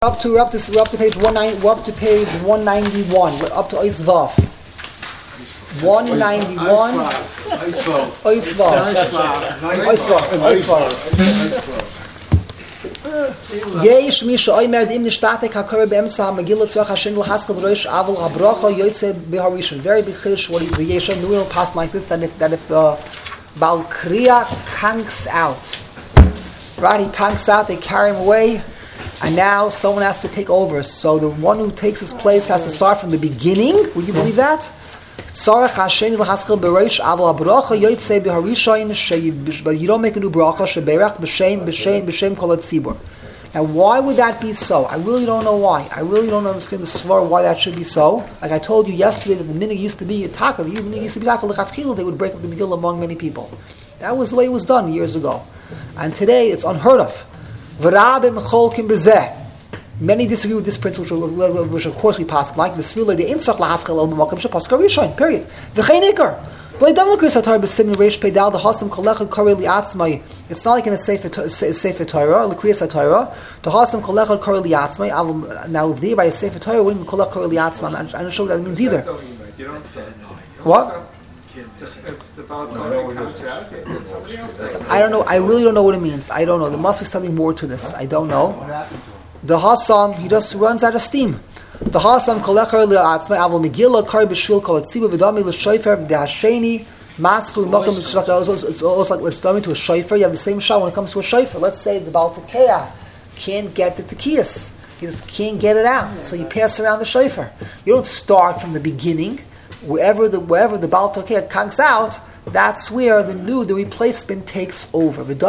We're up to page 191. We're up to Ois Vav. 191. Ois Vav. Yesh misha oimer im nishtatek hakore beemsa Megillah tzorach Hashem l'chaskel v'roish avol habracha yotze b'harishon. Very big chiddush. What the Yeshua knew passed like this, that if the Baal Kriya kanks out, right? He kanks out. They carry him away. And now someone has to take over. So the one who takes his place has to start from the beginning. Would you believe that? But you don't make a new bracha. Now why would that be so? I really don't know why. I really don't understand the svar why that should be so. Like I told you yesterday that the minhag used to be taka. The minhag used to be taka l'chatchila. They would break up the Megillah among many people. That was the way it was done years ago. And today it's unheard of. Many disagree with this principle, which of course we pass like the svila the insach lahaskel al b'makom shepaska rishon. Period. V'cheinikar. It's not like in a Sefer Torah, L'kriyas HaTorah. The Hasam kolechad kari liatzmai. Now there by a Sefer Torah, wouldn't kolech kari liatzmai. I'm not sure what that means either. What? I don't know. I really don't know what it means. I don't know. There must be something more to this. I don't know. The Hasam, he just runs out of steam. The Hasam kolechar le'atzmai avol Megillah kari b'shul kol tzibur v'dami l'shoifer v'dehasheni maskul l'mokum. It's also like let's dummy to a shofar. You have the same shot when it comes to a shofar. Let's say the Baal Tekeah can't get the tekiyas. He just can't get it out. So you pass around the shofar. You don't start from the beginning. Wherever the Baal Tekeah kanks out, that's where the replacement takes over. Next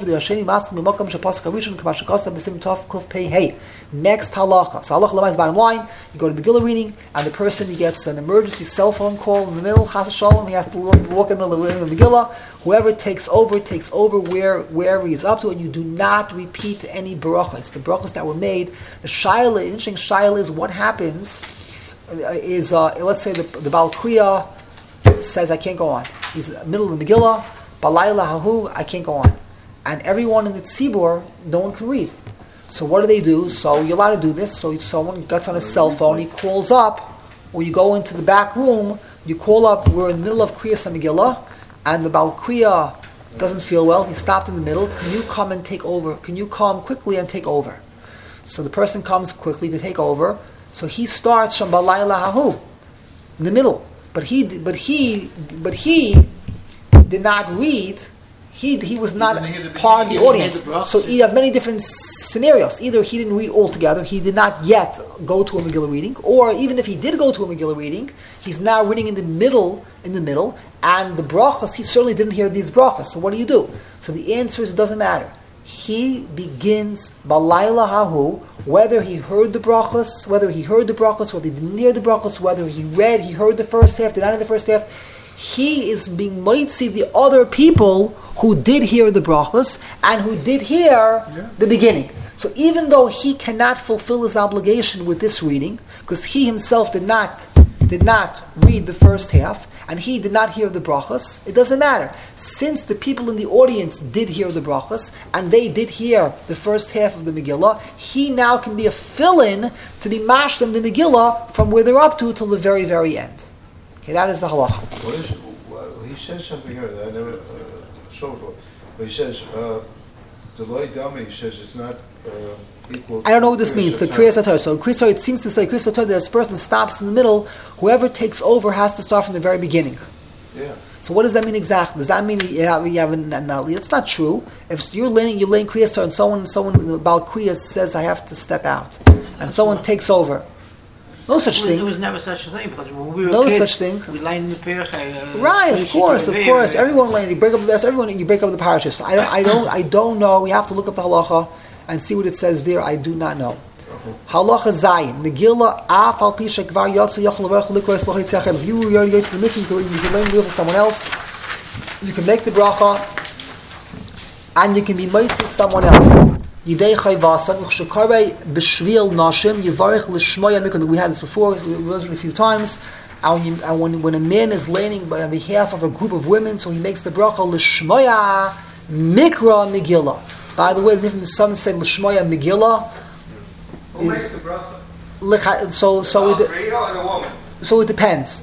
halacha. So halacha is bottom line. You go to Megillah reading, and the person gets an emergency cell phone call in the middle. Chas shalom, he has to walk in the middle of the Megillah. Whoever takes over wherever he's up to, and you do not repeat any barachas. The barachas that were made. The interesting shaila is what happens. Let's say the Baal Kriya says I can't go on. He's in the middle of the Megillah, Balayla Hahu, I can't go on. And everyone in the Tzibur, no one can read. So what do? So you're allowed to do this. So someone gets on a cell phone, he calls up, or you go into the back room, you call up, we're in the middle of Kriyas Megillah, and the Baal Kriya doesn't feel well, he stopped in the middle, can you come and take over? Can you come quickly and take over? So the person comes quickly to take over, so he starts from Balayla Hahu, in the middle. But he did not read. He was not part of the audience. So you have many different scenarios. Either he didn't read altogether, he did not yet go to a Megillah reading, or even if he did go to a Megillah reading, he's now reading in the middle, and the brachas, he certainly didn't hear these brachas. So what do? So the answer is it doesn't matter. He begins Balayla Hahu, whether he heard the brachos, whether he didn't hear the brachos, whether he heard the first half, did not hear the first half. He is being mitzi the other people who did hear the brachos and who did hear the beginning. So even though he cannot fulfill his obligation with this reading, because he himself did not read the first half, and he did not hear the brachos, it doesn't matter. Since the people in the audience did hear the brachos, and they did hear the first half of the Megillah, he now can be a fill-in to be mashlim the Megillah from where they're up to till the very, very end. Okay, that is the halacha. He says something here that I never saw before. But he says, the loy dami, he says it's not equal. I don't know what this means. The Kriyas HaTorah. So Kriyas HaTorah, it seems to say Kriyas HaTorah that this person stops in the middle. Whoever takes over has to start from the very beginning. Yeah. So what does that mean exactly? Does that mean you have an analogy? It's not true. If you're laying Kriyas HaTorah and someone about Kriyas says I have to step out, and someone takes over. No such thing. There was never such a thing because when we were kids, such thing. We lined in the parish. Right, of course. Everyone lined. You break up the parashas. So I don't know. We have to look up the halacha and see what it says there. I do not know. Halacha Zayin Megillah Af Al Pi Shekvar Yotzu Yochel Levarach Likros Lo Yitzchak. If you already go to the mitzvah, you can learn to for someone else. You can make the bracha, and you can be mitzvah someone else. Yidei Chayvasa U'Chshekarei B'Shvil Nashim Yivarech L'Shmoya Mikra. We had this before. We mentioned it a few times. And when a man is laning on behalf of a group of women, so he makes the bracha L'Shmoya Mikra Megillah. By the way, the difference, some say L'Shmoya Megillah. Who makes the bracha? So The three or the woman? So it depends.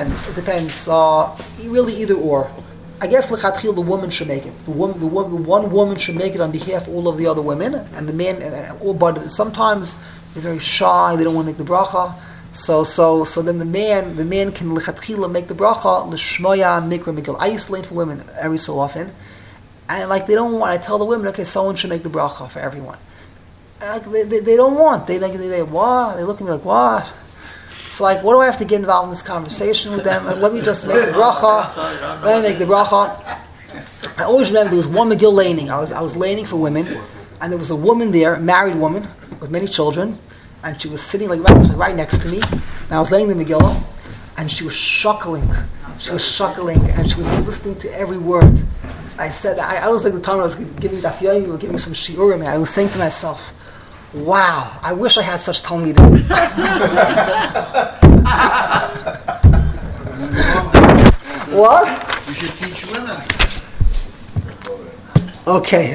Really, either or. I guess lechatchil the woman should make it. One woman should make it on behalf of all of the other women, and the man. But sometimes they're very shy. They don't want to make the bracha. So then the man can lechatchila make the bracha l'shmoya mikra mikil. I used to learn for women every so often, and like they don't want. I tell the women, okay, someone should make the bracha for everyone. They don't want. They what? They look at me like what? So like, what do I have to get involved in this conversation with them? Let me just make the bracha. Let me make the bracha. I always remember there was one Megillah laning. I was laning for women, and there was a woman there, a married woman with many children, and she was sitting like right next to me. And I was laying the Megillah, and she was shuckling. and she was listening to every word. I said, I was like the time I was giving dafyoyim, we were giving some shiurim, and I was saying to myself, wow, I wish I had such talmidim. What? You should teach women. Okay.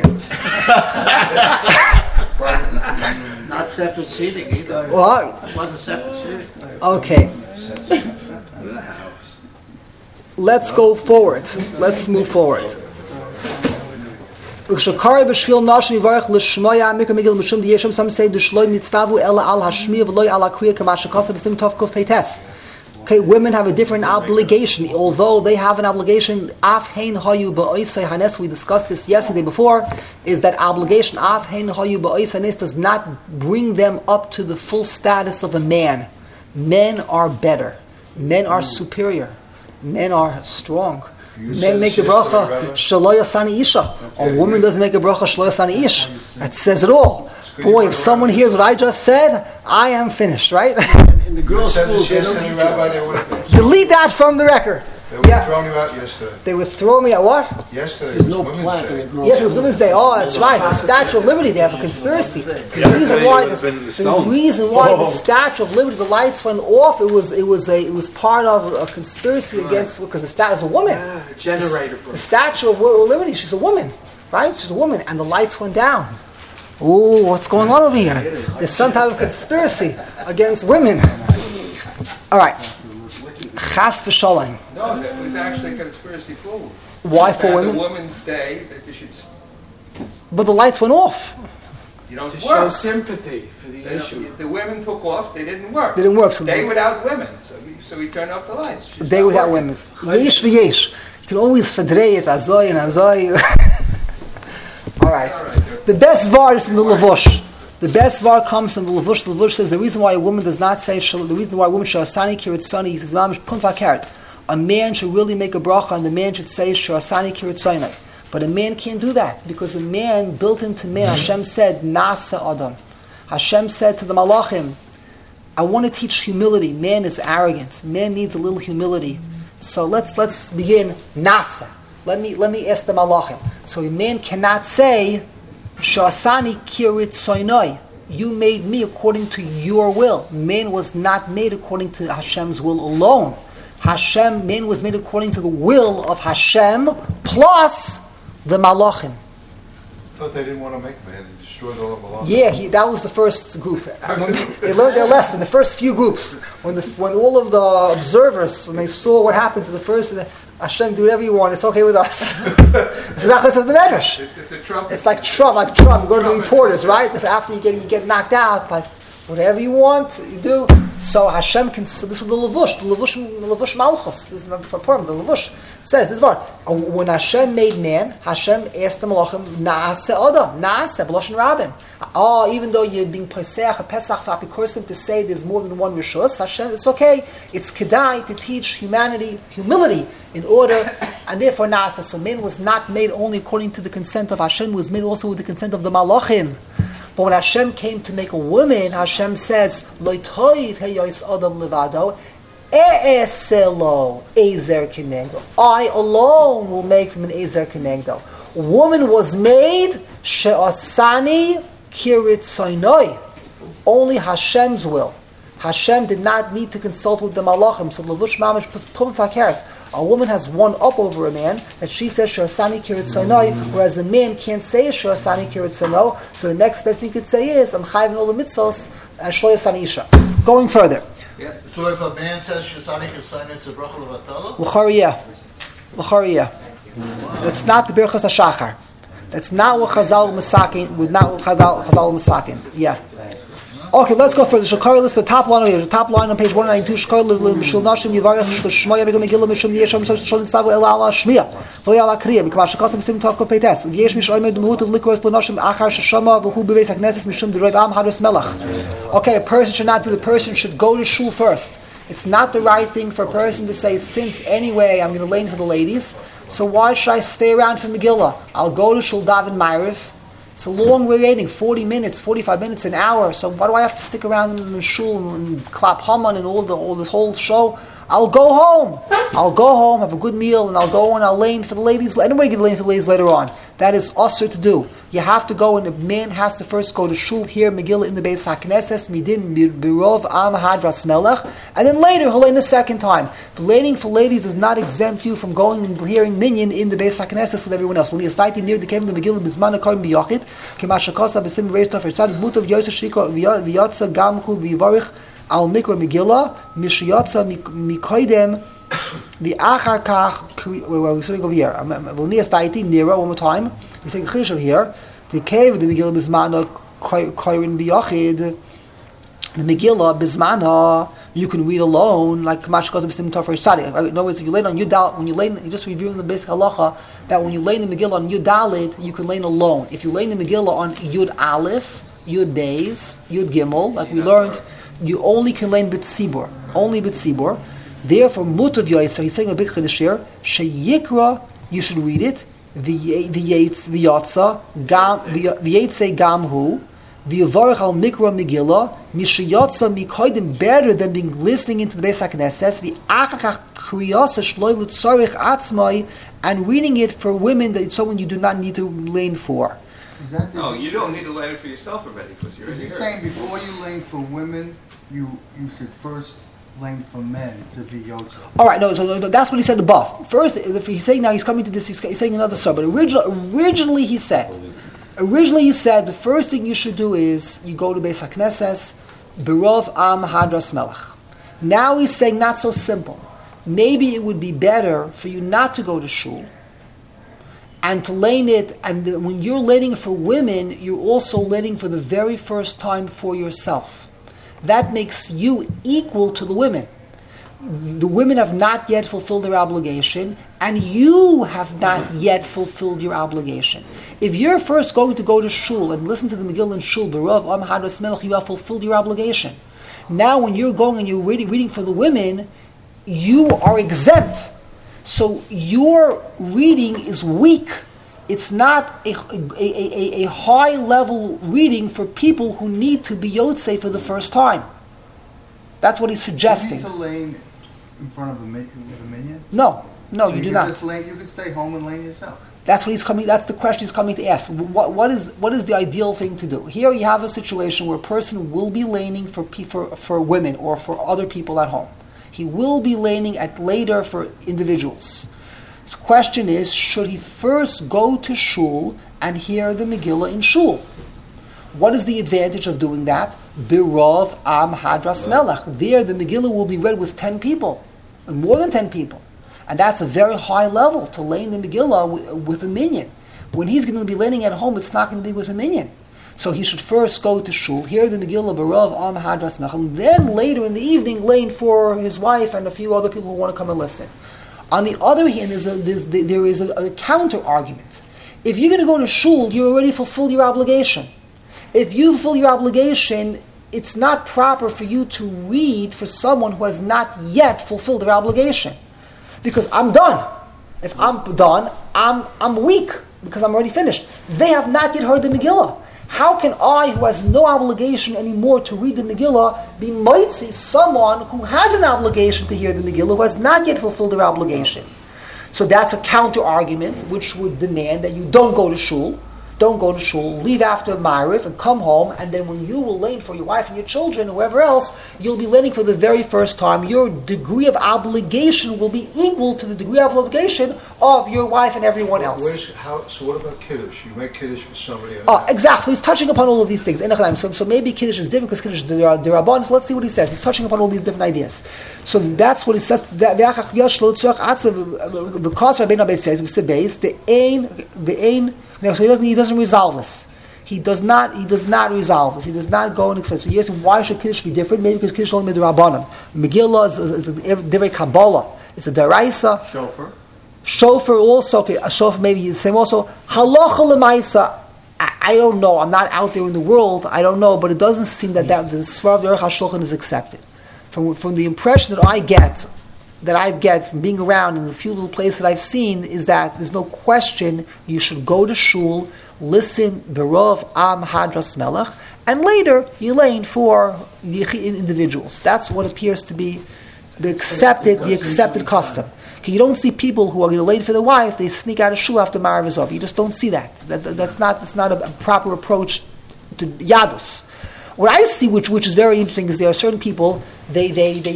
Not separate seating either. What? It wasn't separate seating. Okay. Let's go forward. Let's move forward. Some say the shloim ela al hashmiya v'loy al hakriya k'masha kasa b'sim tov kuf peites. Okay, women have a different obligation, although they have an obligation. Af hein hayu ba'oisei hanes. We discussed this yesterday before. Is that obligation? Af hein hayu ba'oisei hanes does not bring them up to the full status of a man. Men are better. Men are superior. Men are strong. Men make the bracha shelo yasani isha. A woman doesn't make a bracha shelo yasani ish. That says it all. Boy, if someone hears what I just said, I am finished, right? In the girls' school, Delete that from the record. They would have thrown you out yesterday. They would throw me at what? Yesterday There's was no Women's plaque Day. in the girls' Yes, it was Women's Day. Oh, that's right. The Statue of Liberty. They have a conspiracy. The reason why the Statue of Liberty, the lights went off. It was part of a conspiracy against, because the statue is a woman. generator. The Statue of Liberty. She's a woman, right? She's a woman, and the lights went down. Ooh, what's going on over here? There's some type of conspiracy against women. All right. Chas v'shalom. No, that was actually a conspiracy for women. Why for women? The Women's Day, that they should... But the lights went off. You don't To work. show sympathy for the issue. The women took off, they didn't work. They didn't work. So Day without women. So we turned off the lights. She's Day not without working. women. Yesh v'yesh. You can always fedrei it, azoy and azoy. All right. The best var is in the Levush. The best var comes from the Levush. The Levush says the reason why a woman does not say, the reason why a woman shasani kiritzani, he says, a man should really make a bracha, and the man should say shasani kiritzani. But a man can't do that, because a man, built into man, Hashem said, Nasa Adam. Hashem said to the Malachim, I want to teach humility. Man is arrogant. Man needs a little humility. So let's begin Nasa. Let me ask the Malachim. So a man cannot say, Shasani kirit soinoi. You made me according to your will. Man was not made according to Hashem's will alone. Man was made according to the will of Hashem plus the Malachim. I thought they didn't want to make man. They destroyed all of them. Yeah, that was the first group. When they learned their lesson. The first few groups, when all of the observers, when they saw what happened to the first, Hashem, do whatever you want. It's okay with us. Says the Medrash. It's like Trump. You go to the reporters, right? After you get knocked out, but whatever you want, you do. So Hashem can. So this was the Levush Malchus. This is not for Purim. The Levush says this part. When Hashem made man, Hashem asked the Malachim, Naase Adam, Naase B'loshen Rabim. Even though you're being Pesach, a Pesach for Apikursim to say there's more than one Rishus, Hashem, it's okay. It's Kedai to teach humility in order, and therefore Naase. So man was not made only according to the consent of Hashem, was made also with the consent of the Malachim. But when Hashem came to make a woman, Hashem says, Lo toiv heyos adam levado, e'eselo ezer kenegdo. I alone will make from an ezer kenegdo. Woman was made she'asani kirit soinoi. Only Hashem's will. Hashem did not need to consult with the malachim. So levush mamish tum fakert. A woman has one up over a man that she says Shasani Kirit Sonoi, whereas the man can't say Shasani Kirit Sono. So the next best thing he could say is I'm chayvin all the mitzvos and Shloyasani Isha. Going further. Yeah. So if a man says Shasani Kirit Sono, it's a bracha levatala? L'chariya. That's not the Birchas HaShachar. That's not what Chazal Masakin. Not what Chazal Masakin. Yeah. Okay, let's go further. Shakar list the top line over here. The top line on page 192. Shakar l'mishul nashim yivarech sh'shmoya begam megillah mishum yesham shol nitzavu el ala shmiya lo yala kriya because shakasim sim tov kopeites v'yesh mishoymed demut of likros l'nashim achar sheshama v'hu beveis hakneses mishum d'roiv am hadros melach. Okay, a person should not do. The person should go to shul first. It's not the right thing for a person to say, since anyway I'm going to lay in for the ladies, so why should I stay around for Megillah? I'll go to shul daven ma'ariv. It's a long waiting, 40 minutes, 45 minutes, an hour. So why do I have to stick around in the shul and clap Haman and all this whole show? I'll go home, have a good meal, and I'll go and I'll lay in for the ladies. Anybody can lay in for the ladies later on. That is usher to do. You have to go, and the man has to first go to shul here, Megillah in the Beis HaKnesses, Midin Birov Am Hadras Melech, and then later he'll lay in the second time. But laying for ladies does not exempt you from going and hearing minyan in the Beis HaKnesses with everyone else. When he is fighting near the cave of the Megillah, Bizman Akarim B'Yachid, Kemashakasa B'Sim Reish Tov Erzad Mutav Yosef Shiko V'Yatza Gamchu V'Yivarich Al Mikra Megillah Mishiyatza Mikoidem V'Achar Kach. We're starting over here. V'Nias Taiti Nira one more time. He's saying Chishov here. The cave of the Megillah Bizmana Koirin B'Yachid. The Megillah Bizmana you can read alone, like Kamashkot B'Sim Tov Erzad. In other words, if you lay on Yudal, when you lay, you're just reviewing the basic halacha that when you lay in the Megillah on Yud Dalet, you can lay alone. If you lay in the Megillah on Yud Aleph, Yud Beis, Yud Gimel, like we learned, you only can lay in B'Tzibur, only B'Tzibur. Therefore, Mutav Yoyser, he's saying a big chiddush here, Sheyikra, you should read it, V'Yatza, V'Yetze Gamhu, V'Yivarech Al Mikra Megillah, Mishayatza Mikoidim, better than being listening into the Beis HaKnesses, V'Achach Kriyasa Shloi L'Tzorich Atzmai, and reading it for women that it's someone you do not need to lane for. No, you don't need to lay it for yourself already because you're. Is he saying before you lane for women, you should first lane for men to be yotza? All right, no, so that's what he said above. First, if he's saying now he's coming to this, he's saying another sub. But originally he said the first thing you should do is you go to Beis HaKnesses, Berov Am Hadras Melech. Now he's saying not so simple. Maybe it would be better for you not to go to shul and to lane it, and when you're laning for women, you're also laning for the very first time for yourself. That makes you equal to the women. The women have not yet fulfilled their obligation, and you have not yet fulfilled your obligation. If you're first going to go to shul and listen to the Megillah in shul, B'Rav Am Hadras Melech, you have fulfilled your obligation. Now when you're going and you're reading for the women, you are exempt. So your reading is weak. It's not a high-level reading for people who need to be Yotzei for the first time. That's what he's suggesting. Do you need to lane in front of a minion? No, you do not. You can stay home and lane yourself. That's what he's coming. That's the question he's coming to ask. What is the ideal thing to do? Here you have a situation where a person will be laning for women or for other people at home. He will be laning later for individuals. The question is, should he first go to shul and hear the Megillah in shul? What is the advantage of doing that? Birov Am Hadras Melech. There the Megillah will be read with 10 people, more than 10 people. And that's a very high level to lay in the Megillah with a minyan. When he's going to be laying at home, it's not going to be with a minyan. So he should first go to shul, hear the Megillah, B'Rav Am Hadras Melech, and then later in the evening, lane for his wife and a few other people who want to come and listen. On the other hand, there is a counter argument. If you're going to go to shul, you already fulfilled your obligation. If you fulfill your obligation, it's not proper for you to read for someone who has not yet fulfilled their obligation. Because I'm done. If I'm done, I'm weak because I'm already finished. They have not yet heard the Megillah. How can I, who has no obligation anymore to read the Megillah, be moitzi someone who has an obligation to hear the Megillah, who has not yet fulfilled their obligation? So that's a counter argument which would demand that you don't go to shul. don't go to shul, leave after Ma'ariv and come home, and then when you will lane for your wife and your children, whoever else, you'll be laning for the very first time. Your degree of obligation will be equal to the degree of obligation of your wife and everyone else. So what about Kiddush? You make Kiddush for somebody else. Exactly. He's touching upon all of these things. So maybe Kiddush is different because Kiddush is Derabban. So let's see what he says. He's touching upon all these different ideas. So that's what he says. He doesn't resolve this. He does not resolve this. He does not go and explain. So you ask him, why should Kiddush be different? Maybe because Kiddush only made the Rabbanan. Megillah is a Divrei Kabbalah. It's a Daraisa. Shofar also. Okay, a shofar maybe the same also. Halacha l'maisa. I don't know. I'm not out there in the world. I don't know. But it doesn't seem that the Svar of the Aruch HaShulchan is accepted. From the impression that I get from being around in the few little places that I've seen, is that there's no question you should go to shul, listen berov am hadras melech, and later you lane for the individuals. That's what appears to be the accepted custom. Okay, you don't see people who are going to lane for their wife, they sneak out of shul after Ma'ariv is over. You just don't see that. That's not a proper approach to Yadus. What I see, which is very interesting, is there are certain people they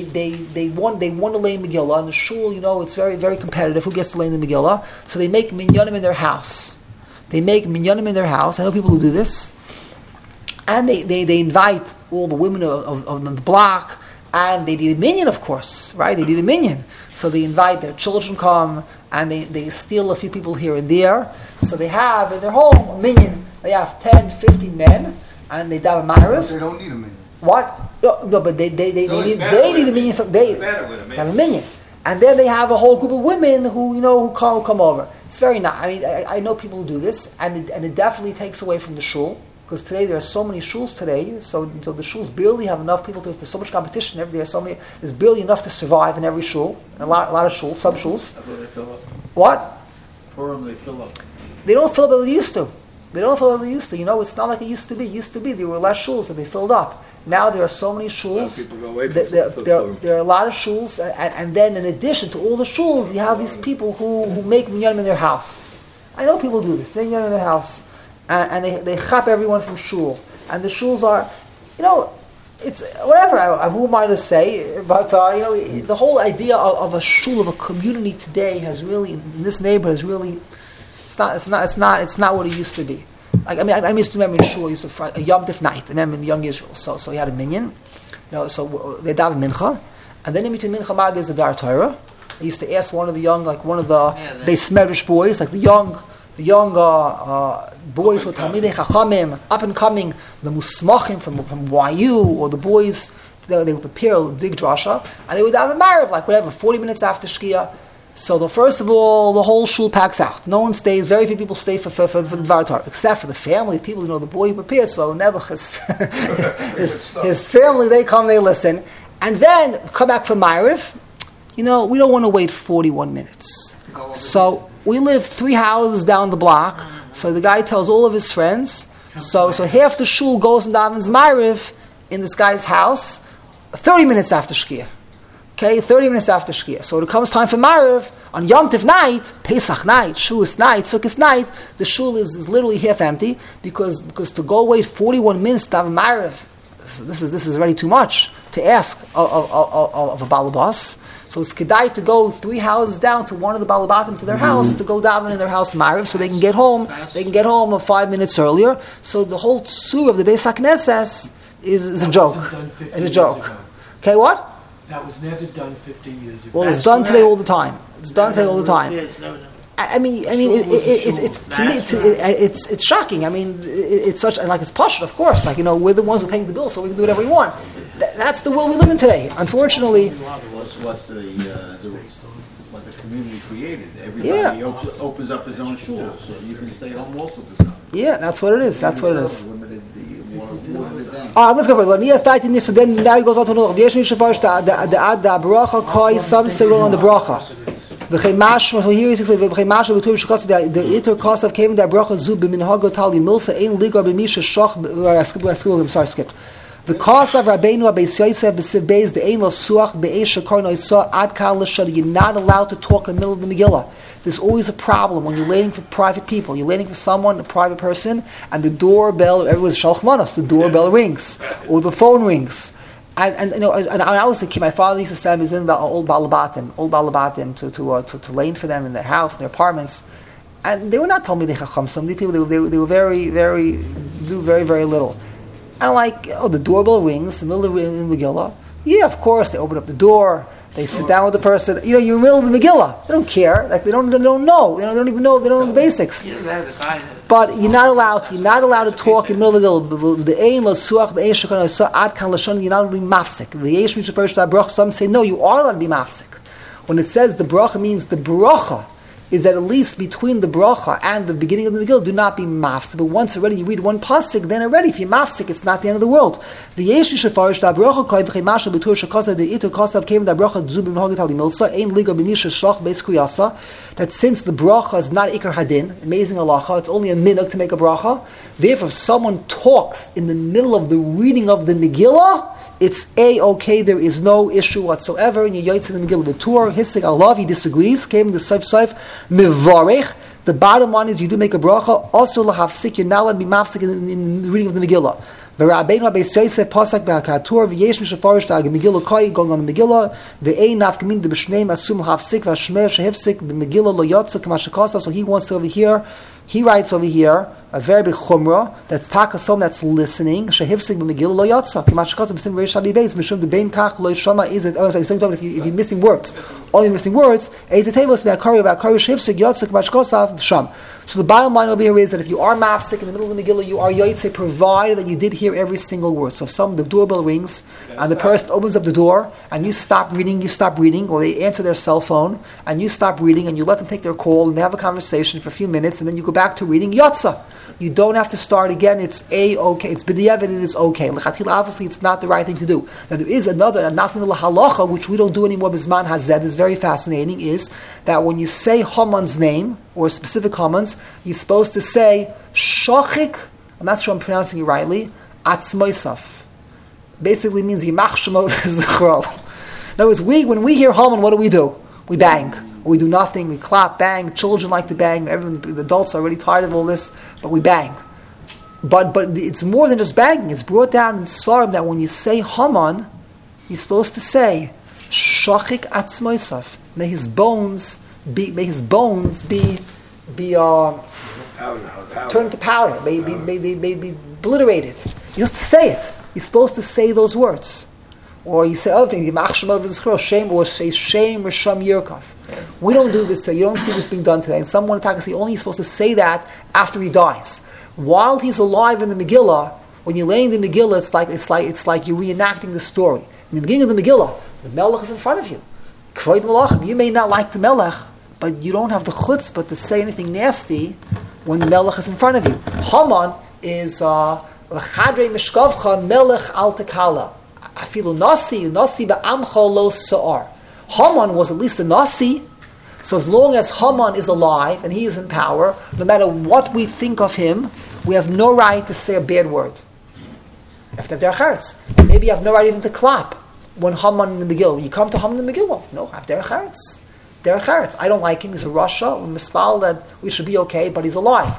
want to lay in Megillah, and the shul, it's very, very competitive. Who gets to lay in the Megillah? So they make minyanim in their house. I know people who do this, and they invite all the women of the block, and they need a minyan, of course, right? They need a minyan, so they invite their children come, and they steal a few people here and there. So they have in their home a minyan. They have 10, 15 men. And they daven Ma'ariv. They don't need a minyan. What? No, but they need a minyan. They have a minyan, and then they have a whole group of women who come over. It's very nice. I mean, I know people who do this, and it definitely takes away from the shul, because today there are so many shuls today. So the shuls barely have enough people. There's so much competition. There's barely enough to survive in every shul. A lot of shuls, some shuls. They fill up. What? For them, they fill up. They don't fill up as they used to. It's not like it used to be. There were less shuls and they filled up. Now there are so many shuls. There are a lot of shuls, and then in addition to all the shuls, you have these people who make minyanim in their house. I know people do this. They make minyanim in their house, and they chap everyone from shul. And the shuls are, it's whatever. Who am I to say? But the whole idea of a shul, of a community today, has really, in this neighborhood, has really. It's not what it used to be. Like, I used to remember in shul, I used to a Yom Tif night. I remember in the young Israel. So he had a minyan. So they daven mincha, and then in between mincha there's a dar Torah. I used to ask one of the Beis Medrash boys, like the young boys who Talmidei Chachamim, up and coming, the musmachim from YU, or the boys. They would prepare a big drasha, and they would daven Ma'ariv, 40 minutes after Shkia. So first of all, the whole shul packs out. No one stays. Very few people stay for the Dvar Torah, except for the family. People, the boy who prepares. So Nebuchadnezzar, his family, they come, they listen, and then come back for Ma'ariv. We don't want to wait 41 minutes. So we live 3 houses down the block. So the guy tells all of his friends. So half the shul goes and davens Ma'ariv in this guy's house 30 minutes after Shkia. Okay, 30 minutes after Shkia. So when it comes time for Ma'ariv, on Yom Tov night, Pesach night, Shavuos night, Sukkot night, the shul is literally half empty, because to go wait 41 minutes to have a Ma'ariv, this is already too much to ask of a balabas. So it's kedai to go 3 houses down to one of the balabatim to their house, to go daven in their house Ma'ariv, so they can get home. They can get home 5 minutes earlier. So the whole surah of the Beis HaKnesses is a joke. It's a joke. Okay, what? That was never done 50 years ago. Well, it's done today all the time. I mean, it's shocking. I mean, it's such, like, it's posh, of course. Like, we're the ones who are paying the bill, so we can do whatever we want. That's the world we live in today. Unfortunately, that's what the community created. Everybody opens up his own shul, so you can stay home most of the time. Yeah, that's what it is. Let's go for it. So then now he goes on to another. The bracha koi some signal on the bracha. The here is the iter cost of came the bracha zu b'minhago tali milsa ein ligar b'misha shach. Sorry, skipped. Because of Rabbeinu Abeis Yosef B'Siv Beis the Ein Lo Suach Be'esh Shekarno Yisah Ad Kal L'Shad. You're not allowed to talk in the middle of the Megillah. There's always a problem when you're waiting for private people. You're waiting for someone, a private person, and the doorbell. Everyone's Shalch Manos. The doorbell rings or the phone rings. And I was a kid. My father used to send me in the old balabatim to lane for them in their house, in their apartments, and they were not telling me they chacham. Some of these people they were very very little. And the doorbell rings in the middle of the Megillah. Yeah, of course they open up the door. They sit down with the person. You're in the middle of the Megillah. They don't care. They don't know. They don't even know. They don't know the basics. But you're not allowed to talk in the middle of the Megillah. The ein lo suach be'ein shekon so ad kan lashon. You're not allowed to be mafsik. The yesh mi sheferish da bracha. Some say no. You are allowed to be mafsik. When it says the bracha means the bracha is that at least between the bracha and the beginning of the Megillah, do not be mafsik. But once already you read one pasuk, then already if you're mafsik, it's not the end of the world. The yesh shefarish da bracha koy v'chei masha b'tur shekasa the ito kasav came da bracha zu b'mhoget halimilsa ein liga b'nisha shach beis kuyasa. That since the bracha is not ikar hadin, amazing halacha, it's only a minhag to make a bracha. Therefore, if someone talks in the middle of the reading of the Megillah, it's okay. There is no issue whatsoever. And you yaitz in the Megillah V'tur Hisig Allah. He disagrees. Came the Seif Mivarech. The bottom line is you do make a bracha. Also lahafsik. You're not allowed to be mafsik in the reading of the Megillah. V'Rabbeinu Abeis Yosef pasak b'hakatur v'yesh mishafarish ta'ag Megillah kai going on the Megillah. The ein nafkamin the b'shneim asum lahafsik v'ashmer shehifsik b'Megillah lo yotza k'mashakasa. So he wants to over here. He writes over here a very big chumrah that's takasom that's listening. Shehivsik b'Megillah lo yotza. K'mashakasa b'sim reish hadi beis mishum the bein kach lo yishama is it? Oh, sorry, if you're missing words, only missing words. Eiz etevos v'akari shehivsik yotza k'mashakasa v'sham. So the bottom line over here is that if you are mafsik in the middle of the Megillah, you are yotze provided that you did hear every single word. So if the doorbell rings and the person opens up the door and you stop reading, or they answer their cell phone and you stop reading and you let them take their call and they have a conversation for a few minutes and then you go back to reading yotza. You don't have to start again. It's okay. It's b'diavad. It is okay. L'chatchila, obviously, it's not the right thing to do. Now there is another, and not from the halacha, which we don't do anymore. B'zman hazed is very fascinating. Is that when you say Haman's name or specific Haman's, you're supposed to say shachik. I'm not sure I'm pronouncing it rightly. Atzmoisaf. Basically means yimach shemo v'zichro. In other words, when we hear Haman, what do? We bang. We do nothing, we clap, bang, children like to bang, the adults are already tired of all this, but we bang. But it's more than just banging, it's brought down in Svarim that when you say Haman, you're supposed to say, Shachik atzmoisaf, may his bones be turned to powder, may be obliterated. You're supposed to say it. You're supposed to say those words. Or you say other things, shame or say shame or sham yirkov. We don't do this today. You don't see this being done today. And someone say only he's supposed to say that after he dies. While he's alive in the Megillah, when you're laying the Megillah, it's like you're reenacting the story. In the beginning of the Megillah, the Melech is in front of you. Kvoid Melachim. You may not like the Melech, but you don't have the chutzpah to say anything nasty when the Melech is in front of you. Haman is Chadrei Mishkavcha Melech Al Tekala. Afilu nasi ba'amcha lo sa'ar. Haman was at least a nasi, so as long as Haman is alive and he is in power, no matter what we think of him, we have no right to say a bad word. You have to have derech eretz. Maybe you have no right even to clap when Haman in the Megillah. When you come to Haman in the Megillah, no, have derech eretz. Derech eretz. I don't like him. He's a Rasha. We mispal that we should be okay, but he's alive.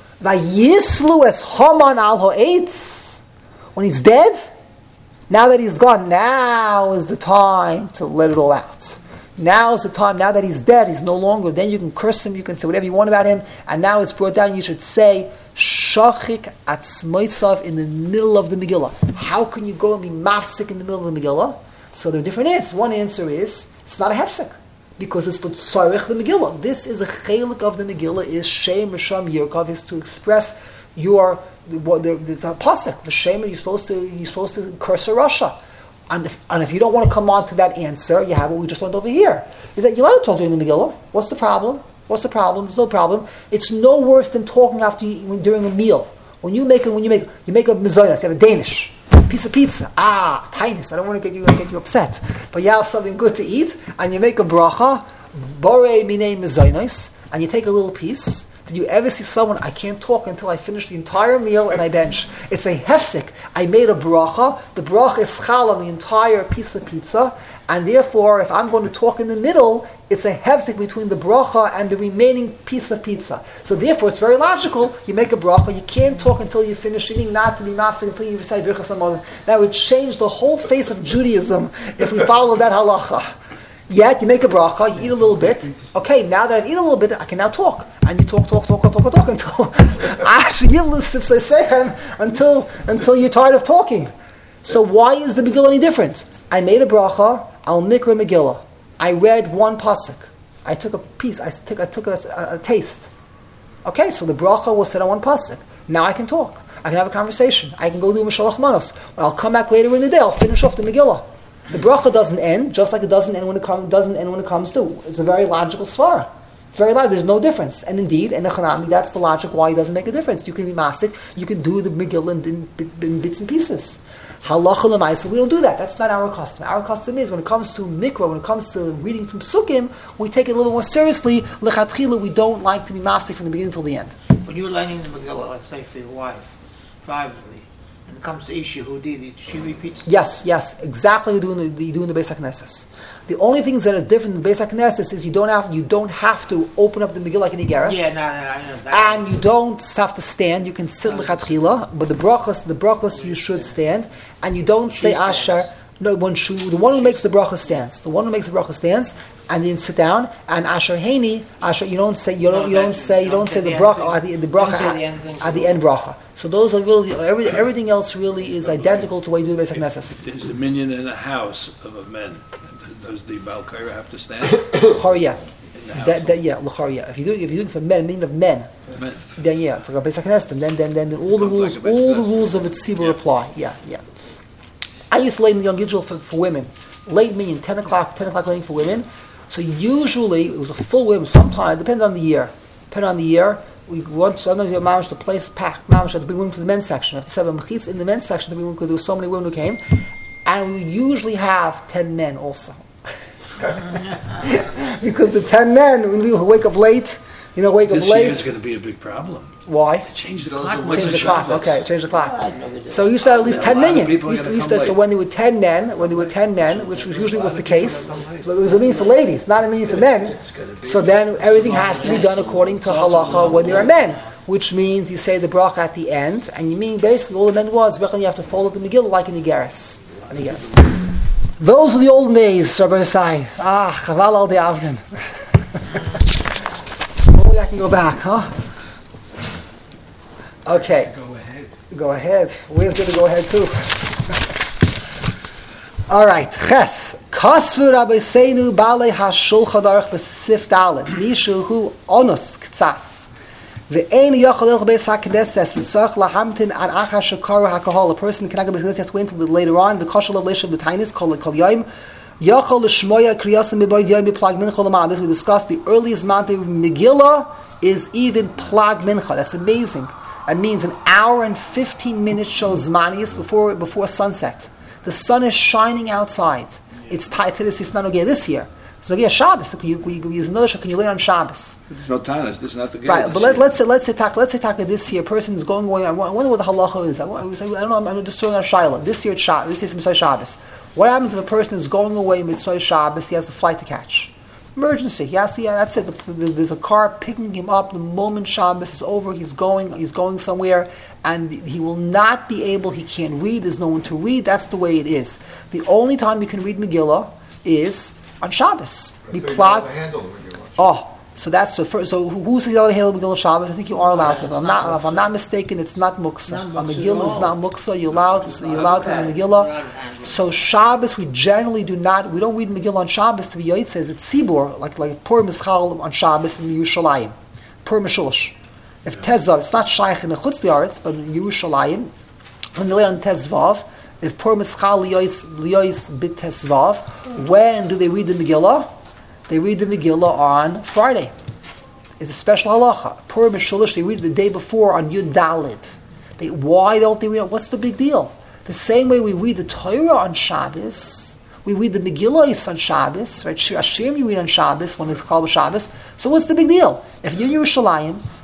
Vayislu es Haman al ha'etz. When he's dead. Now that he's gone, now is the time to let it all out. Now is the time, now that he's dead, he's no longer, then you can curse him, you can say whatever you want about him, and now it's brought down, you should say, Shachik atzmoisav in the middle of the Megillah. How can you go and be mafsik in the middle of the Megillah? So there are different answers. One answer is, it's not a hefsek, because it's the tzarech the Megillah. This is a chelik of the Megillah, is Shem Risham Yirkov, is to express your it's a pasuk. The shame you're supposed to curse a Rasha, and if you don't want to come on to that answer, you have what we just learned over here. Is that you're allowed to talk during the Megillah? What's the problem? There's no problem. It's no worse than talking during a meal. When you make a mezainas, you have a Danish piece of pizza. Tainis. I don't want to get you upset, but you have something good to eat, and you make a bracha, borei minei mezainas, and you take a little piece. Did you ever see someone, I can't talk until I finish the entire meal and I bench? It's a hefsek. I made a bracha. The bracha is chal on the entire piece of pizza. And therefore, if I'm going to talk in the middle, it's a hefsek between the bracha and the remaining piece of pizza. So therefore, it's very logical. You make a bracha. You can't talk until you finish eating, not to be mafsek until you recite birchas hamazon. That would change the whole face of Judaism if we follow that halacha. Yet, you make a bracha, you eat a little bit. Okay, now that I've eaten a little bit, I can now talk. And you talk until you're tired of talking. So why is the Megillah any different? I made a bracha, al mikra Megillah. I read one pasuk. I took a piece, I took a taste. Okay, so the bracha was said on one pasuk. Now I can talk. I can have a conversation. I can go do Mishalach Manos. I'll come back later in the day, I'll finish off the Megillah. The bracha doesn't end, just like it doesn't end when it comes to. It's a very logical svara. It's very logical. There's no difference. And indeed, in Echanami, that's the logic why it doesn't make a difference. You can be masik, you can do the Megillah in bits and pieces. Halacha l'maisa, we don't do that. That's not our custom. Our custom is, when it comes to mikra, when it comes to reading from Sukkim, we take it a little more seriously. L'chatchila, we don't like to be masik from the beginning till the end. When you're learning the Megillah, let's say for your wife, privately, when it comes to Isha Hudidi, she repeats. Yes, exactly. You do in the Beis HaKnesses. The only things that are different in the Beis HaKnesses is you don't have to open up the Megillah like an Igeres. Yeah, no, I know that. And you don't have to stand. You can sit lechatchila, but the brachos you should stand, and you don't say Asher. No, the one who makes the bracha stands. The one who makes the bracha stands, and then sit down. And Asher Heini, Asher. You don't say the bracha at the end bracha. So those are really everything else really is identical to what you do in Beis HaKnesses. Is the minyan in a house of men? Does the Baal Korah have to stand? L'chariya. L'chariya. If you're doing for men, meaning of men, then it's like a Beis HaKnesses. Then all the rules of its tzibur apply. Yeah. I used to lay in the Yom Gidgel for women. Late minyan, 10 o'clock laying for women. So usually it was a full women. Sometimes, depends on the year. We want sometimes we have managed the place packed. Managed to bring women to the men's section. We have to set a mechitz in the men's section to bring women because there were so many women who came, and we usually have 10 men also. Because the 10 men who wake up late, This year is going to be a big problem. Why? Change the clock. Change the clock. So you used to have at least 10 million. So when there were 10 men, which usually was the case, so it was a mean for ladies, not a mean for men. So then everything has to be done according to halacha when there are men, which means you say the bracha at the end, and you mean basically all the men was, you have to follow the Megillah like in Igeres. Those were the olden days, Rabbi Sai. Chaval al de'avdim. Only I can go back, huh? Okay. Go ahead. Where's going to go ahead too? All right. Ches. Kasvu Rabbi Seinu Balei HaShulchan Aruch B'Sif Dalet. Mishu Hu Onus K'tzas. Ve'ein Yochel El Beis HaKnesses V'Tzarech Lahamtin An Achar Shekara HaKahol. A person cannot go to the Knesset to wait until later on. The Koshel of Leishav B'Tainis Kol Yom. Yochel L'Shmoya Kriyasim B'Boyd Yom B'Plag Mincha L'Man. This we discussed. The earliest mountain of Megillah is even Plag Mincha. That's amazing. It means an hour and 15 minutes shows Zmanis before sunset. The sun is shining outside. It's tied to this. It's not okay this year. It's okay Shabbos. So can you use another? Can you lay on Shabbos? There's no Tanis. This is not the game. Right, but let's say taka this year. A person is going away. I wonder what the halacha is. I don't know. I'm just throwing out Shiloh. This year it's Shabbos. This year it's Mitzvah Shabbos. What happens if a person is going away Mitzvah Shabbos? He has a flight to catch. Emergency. That's it. There's a car picking him up the moment Shabbos is over. He's going somewhere, and he will not be able. He can't read. There's no one to read. That's the way it is. The only time you can read Megillah is on Shabbos. So that's the first. So who's allowed to handle Megillah Shabbos? I think you are allowed to. If I'm not mistaken, it's not muksa. A Megillah is not muksa. You're allowed to have Megillah. So Shabbos, we generally do not. We don't read Megillah on Shabbos to be Yotzei. It's Tzibur, like Purim Mischal on Shabbos in Yerushalayim, Purim Mishulish. If Tezvav, it's not Shaykh in the Chutz Liaretz, but in Yerushalayim, when they lay on Tezvav, if Purim Mischal Liyos bit Tezvav, when do they read the Megillah? They read the Megillah on Friday. It's a special halacha. Purim Mishulish, they read it the day before on Yud Daled. Why don't they read it? What's the big deal? The same way we read the Torah on Shabbos, we read the Megillah on Shabbos, right? Shir Hashem you read on Shabbos when it's called Shabbos. So what's the big deal? If you're in Yerushalayim,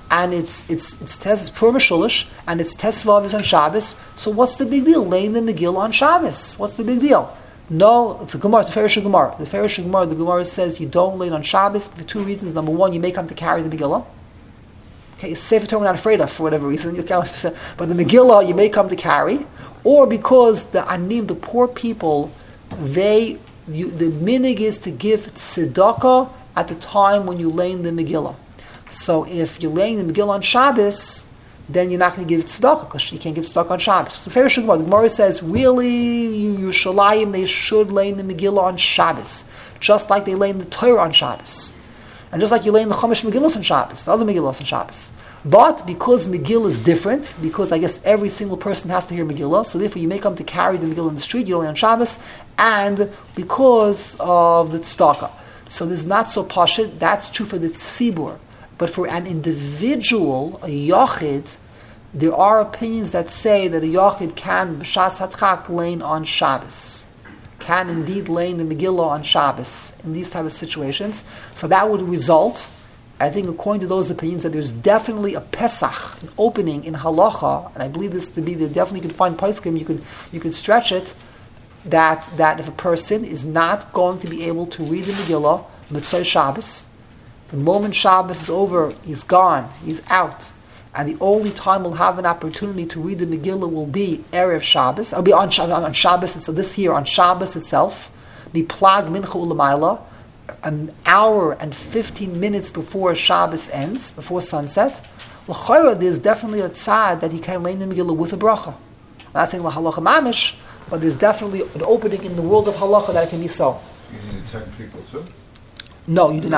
and it's Pur Meshulish, and it's Tesvav on Shabbos. So what's the big deal? Laying the Megillah on Shabbos. What's the big deal? No, it's a Gemara. It's a Farish Gemara. The Farish Gemara, the Gemara says you don't lay it on Shabbos for two reasons. Number one, you may come to carry the Megillah. Okay, it's Sefer Torah we're not afraid of for whatever reason. But the Megillah you may come to carry, or because the anim, the poor people, the minig is to give tzedakah at the time when you lay in the Megillah. So if you're laying the Megillah on Shabbos, then you're not going to give tzedakah because you can't give tzedakah on Shabbos. So fair Gemara. The Gemara says really, Yerushalayim they should lay in the Megillah on Shabbos, just like they lay in the Torah on Shabbos, and just like you lay in the Chumash Megillah on Shabbos, the other Megillah on Shabbos. But because Megillah is different, because I guess every single person has to hear Megillah, so therefore you may come to carry the Megillah in the street, you lay on Shabbos, and because of the tzedakah. So this is not so pashut. That's true for the tzibur. But for an individual, a yachid, there are opinions that say that a yachid can b'shas hatchak lay on Shabbos, can indeed lay in the Megillah on Shabbos in these type of situations. So that would result, I think, according to those opinions, that there's definitely a Pesach, an opening in halacha, and I believe this to be there. Definitely, you can find poskim. You can stretch it that if a person is not going to be able to read the Megillah mitzvah Shabbos. The moment Shabbos is over, he's gone, he's out. And the only time we'll have an opportunity to read the Megillah will be Erev Shabbos. It'll be on Shabbos, so this year, on Shabbos itself, be Plag Mincha Ulamayla, an hour and 15 minutes before Shabbos ends, before sunset. L'chayra, there's definitely a tzad that he can lay in the Megillah with a bracha. I'm not saying halacha mamish, but there's definitely an opening in the world of halacha that it can be so. You need 10 people too? No, you do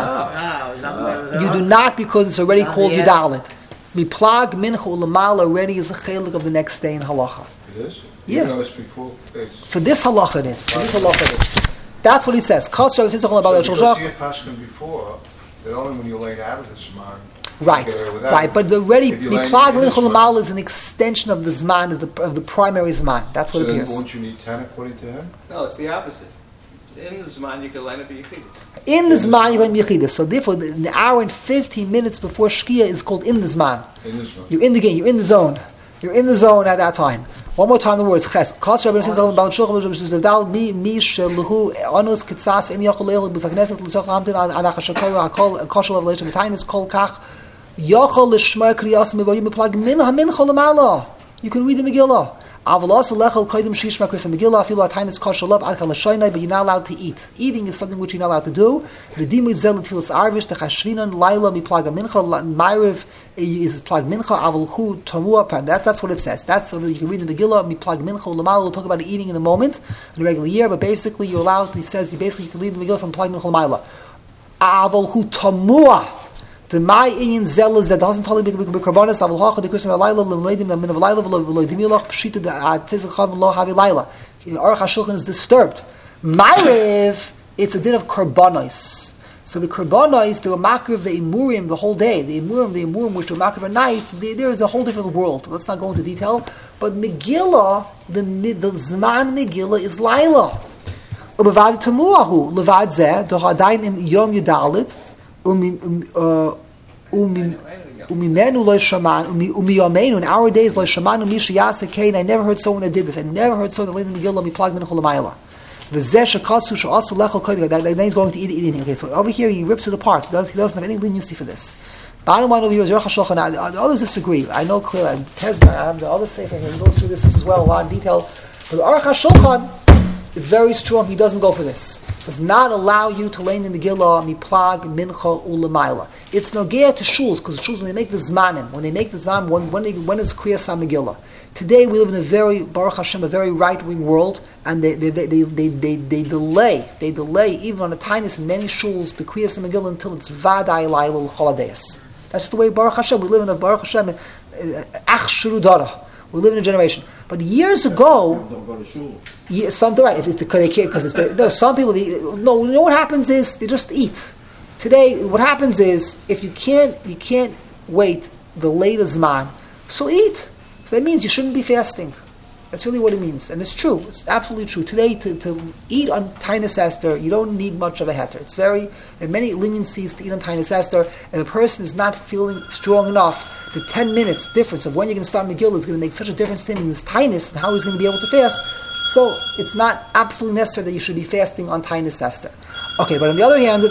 not. You do not, because it's already called Yudalit. Miplag Mincha Ulamal already is a chelik of the next day in halacha. It is? Yeah. You know it's before? For this halacha it is. For this halacha it is. That's what it says. So because you have Paskin before, that only when you're laying out of the Zman. Right. But already Miplag Mincha Ulamal is an extension of the Zman, of the primary Zman. That's what it appears. So then won't you need 10 according to him? No, it's the opposite. In the Zman, you can line up a Yechidus. In the Zman, you line Yechidus. So therefore, an hour and 15 minutes before Shkia is called in the Zman. In the Zman. You're in the game. You're in the zone. You're in the zone at that time. One more time, the words Ches. Kas Rabbi says all about Shulchan Dal mi sheluhu anus kitzas in yachol leil b'zakneset l'soch hamtin anach hashakoy hakol koshel of leishim tainis kol kach yachol l'shma kriyas mevoyim b'plag mincha l'mala. You can read the Megillah. But you're not allowed to eat. Eating is something which you're not allowed to do. That's what it says. That's what you can read in the Megillah. We'll talk about eating in a moment, in a regular year, but basically you're allowed, he says, you can read the Megillah from Plag Mincha L'mayla. The my in zealous that doesn't tell me bikarbonis avol hacha the Christian Laila lemodim min of Laila v'loydimilach pshita the tzizchav lo havi Laila. Aruch HaShulchan is disturbed. Ma'ariv, it's a din of karbonis. So the karbonis, the makriv, the imurim, the whole day, the imurim which are makriv at night, there is a whole different world. Let's not go into detail. But Megillah, the Zman Megillah is Laila. Ubevad tamuahu levad zeh do hadayin im yom yudalit. Umimenu lo shaman umiyamenu in our days lo shaman umishiyasa kain. I never heard someone that did this. I never heard someone that laid in the Megillah miplag min cholamayla. V'zeh shekatsu she'asu lechol kodig. That he's going to eat eating. Okay, so over here he rips it apart. He doesn't have any leniency for this. Bottom line over here is Aruch HaShulchan. The others disagree. I know clearly. Tesla, I have the other sefer here. He goes through this as well, a lot of detail. But the Aruch HaShulchan is very strong. He doesn't go for this. Does not allow you to lay in the Megillah miplag mincha ulamayla. It's nogea to shuls, because shuls, when they make the zmanim, when it's kriyas Megillah. Today we live in a very Baruch Hashem, a very right wing world, and they delay even on the tiniest in many shuls the kriyas Megillah until it's vaday laila l'choladeis. That's the way Baruch Hashem. We live in a Baruch Hashem ach shurudara. We live in a generation. But years ago, don't go to shul. Some do, right? If it's because they can't, because some people. You know what happens is they just eat. Today, what happens is if you can't wait the later zman, so eat. So that means you shouldn't be fasting. That's really what it means. And it's true. It's absolutely true. Today, to eat on Tainus Esther, you don't need much of a heter. There are many leniencies to eat on Tainus Esther, and a person is not feeling strong enough. The 10 minutes difference of when you're going to start Megillah is going to make such a difference to him in his Tainus and how he's going to be able to fast. So it's not absolutely necessary that you should be fasting on Tainus Esther. Okay, but on the other hand,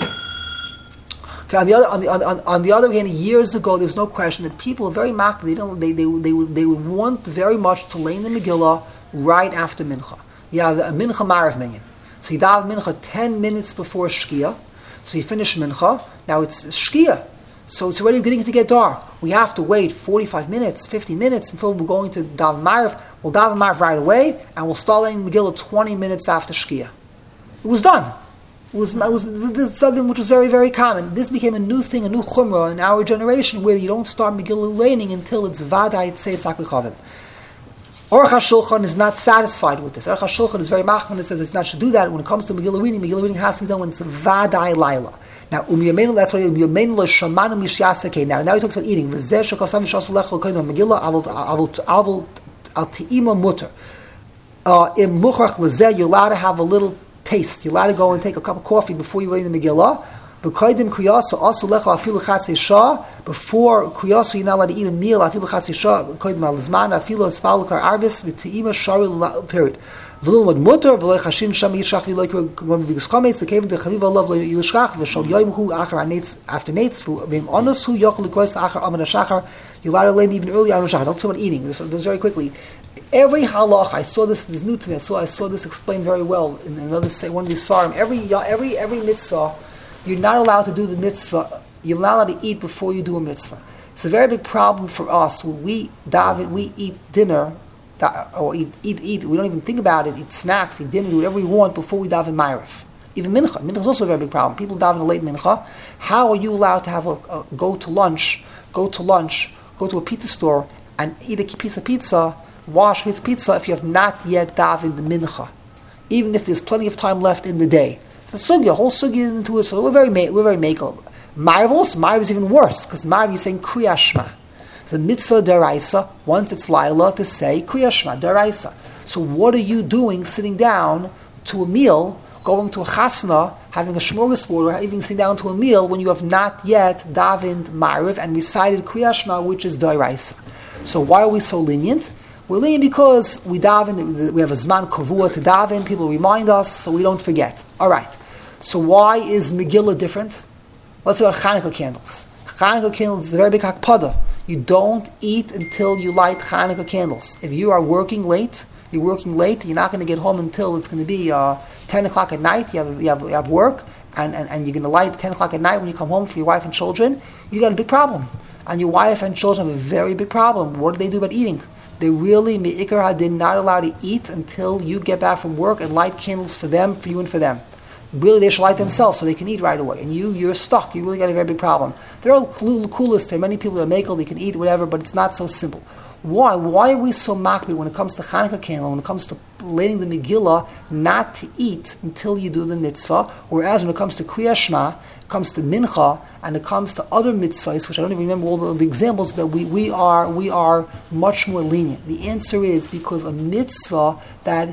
on the other hand, years ago, there's no question that people are very mocked. They would want very much to lay in the Megillah right after Mincha. You have a Mincha Marav Minyan. So you daven Mincha 10 minutes before Shkia. So you finish Mincha. Now it's Shkia. So it's already beginning to get dark. We have to wait 45 minutes, 50 minutes until we're going to daven Marav. We'll daven Marav right away, and we'll start laying Megillah 20 minutes after Shkia. It was done. It was something which was very, very common. This became a new thing, a new chumrah in our generation, where you don't start Megillah laning until it's Vadai Tseis HaKlichavim. Aruch HaShulchan is not satisfied with this. Aruch HaShulchan is very machman and says it's not should do that. When it comes to Megillah reading has to be done when it's Vadai Laila. Now, that's why Umiyamenu Shamanu Mishyasake. Now he talks about eating. V'zeh shekosam v'shasulech l'koyim Megillah avol al ti'ima mutter. Im muchach l'zeh, you're allowed to have a little taste. You're allowed to go and take a cup of coffee before you read the Megillah. V'koydim kriyasa asu lecha afilu chatzei shah. Before kriyasa, you're not allowed to eat a meal afilu chatzei shah. Koydim al zman afilu espal l'kar arbis v'ti'ima shari period. V'lul mod mutter v'lo chashin sham yishach v'lo yikro chametz l'kevim d'chaliv alav lo yishach v'shal yoyimchu achar anetz after netz v'im onus hu yochel l'krois achar amad hashachar. You're allowed to lay even early on hashachar. Don't talk about eating. This very quickly. Every halach, I saw this is new to me. I saw this explained very well in another one of these svarim. Every mitzvah, you're not allowed to do the mitzvah. You're not allowed to eat before you do a mitzvah. It's a very big problem for us when we eat dinner, or eat. We don't even think about it. Eat snacks, eat dinner, do whatever we want before we daven Ma'ariv. Even mincha. Mincha is also a very big problem. People daven a late mincha. How are you allowed to have go to lunch, go to a pizza store and eat a piece of pizza? Wash his pizza if you have not yet davened the mincha, even if there's plenty of time left in the day. The sugya, whole sugya into it. So we're very makel. Ma'ariv is even worse because Ma'ariv is saying Kriya Shema. It's a mitzvah deraisa. Once it's Laila to say Kriya Shema deraisa. So what are you doing sitting down to a meal, going to a chasna, having a smorgasbord, or even sitting down to a meal when you have not yet davened Ma'ariv and recited Kriya Shema, which is deraisa? So why are we so lenient? We're lenient because we daven, we have a zman kavua to daven, people remind us, so we don't forget. Alright, so why is Megillah different? What's about Chanukah candles? Chanukah candles is a very big hakpada. You don't eat until you light Chanukah candles. If you are working late, you're not going to get home until it's going to be 10 o'clock at night, you have work, and you're going to light at 10 o'clock at night when you come home for your wife and children, you got a big problem. And your wife and children have a very big problem. What do they do about eating? They really, me'ikar hadin, not allowed to eat until you get back from work and light candles for them, for you and for them. Really, they should light themselves so they can eat right away. And you're stuck. You really got a very big problem. There are coolest. There are many people that make it, they can eat, whatever, but it's not so simple. Why? Why are we so makbid when it comes to Chanukah candle, when it comes to lighting the Megillah, not to eat until you do the mitzvah, whereas when it comes to Kriya Shema, it comes to Mincha, and it comes to other mitzvahs, which I don't even remember all the examples, that we are much more lenient. The answer is because a mitzvah that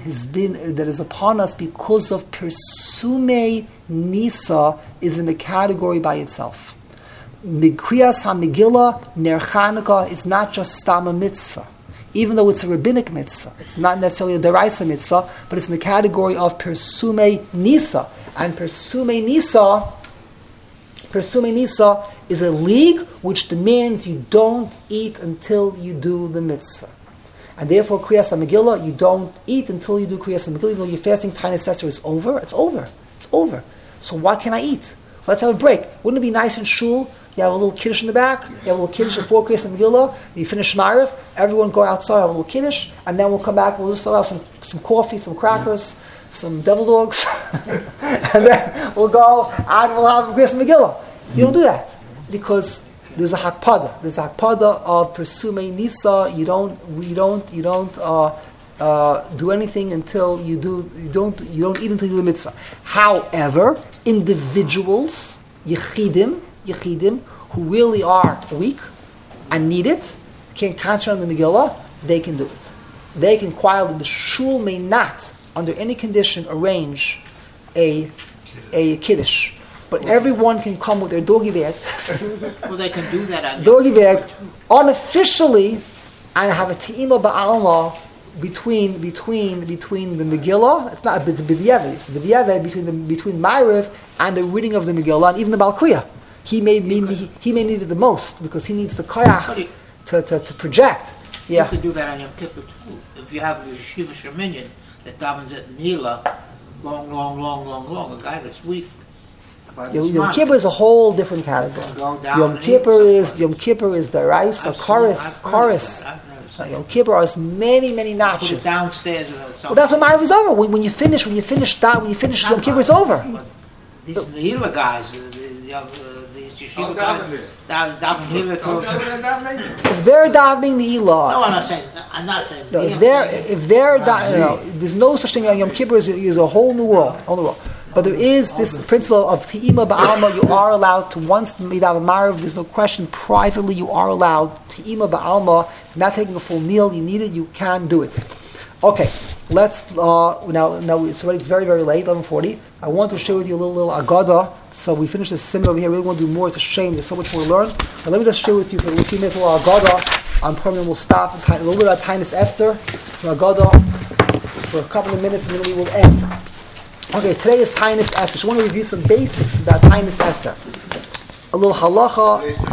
is upon us because of Persume Nisa is in a category by itself. Kriyas HaMegillah Ner Chanukah is not just Stama mitzvah. Even though it's a rabbinic mitzvah, it's not necessarily a deraisa mitzvah, but it's in the category of Persume Nisa. And Persume Nisa is a league which demands you don't eat until you do the mitzvah. And therefore, Kriyas HaMegillah, you don't eat until you do Kriyas HaMegillah. Even though your fasting Tainus Esther is over, it's over. So why can I eat? Let's have a break. Wouldn't it be nice in shul? You have a little kiddush in the back. You have a little kiddush before Kriyas HaMegillah. You finish Ma'ariv. Everyone go outside, have a little kiddush, and then we'll come back. We'll just have some coffee, some crackers, some devil dogs, and then we'll go and we'll have Kriyas HaMegillah. You don't do that because there's a hakpada. There's a hakpada of Persume Nisa. You don't do anything until you do. You don't eat until you do the mitzvah. However, individuals, yechidim, who really are weak and need it, can't concentrate on the Megillah, they can do it. they can quietly, the shul may not, under any condition, arrange a kiddush. But everyone can come with their doggy bag. Well, they can do that on Doggy bag, unofficially, and have a te'ima ba'alma between the Megillah. It's not a b'diavad. It's a b'diavad between Ma'ariv and the reading of the Megillah, and even the Balkriya. He may need it the most because he needs the koyach to project. You could do that on Yom Kippur too. If you have the Yeshiva Sheminyan that davens at Nila, long, a guy that's weak. Yom Kippur is a whole different category. Yom Kippur is the rice, a chorus. Yom Kippur is many notches. Downstairs. Well, that's when Ma'ariv is over. When you finish Yom Kippur is over. These Nila guys, the Yeshiva guys, daven Nila till. If they're davening the Ilah. No, I'm not saying. No, if they're there's no such thing. Yom Kippur is a whole new world. But there is this principle of Te'ima Ba'alma. You are allowed to, once the Midav Ma'ariv, there's no question, privately you are allowed Te'ima Ba'alma, not taking a full meal, you need it, you can do it. Okay, let's, now it's very, very late, 11:40. I want to share with you a little Agada, so we finish this seminar over here. I really want to do more, it's a shame, there's so much more to learn. But let me just share with you for a few minutes a little Agada. On Purim we'll stop, a little bit about Tainus Esther, so Agada for a couple of minutes and then we will end. Okay, today is Tainus Esther. So I want to review some basics about Tainus Esther. A little halacha.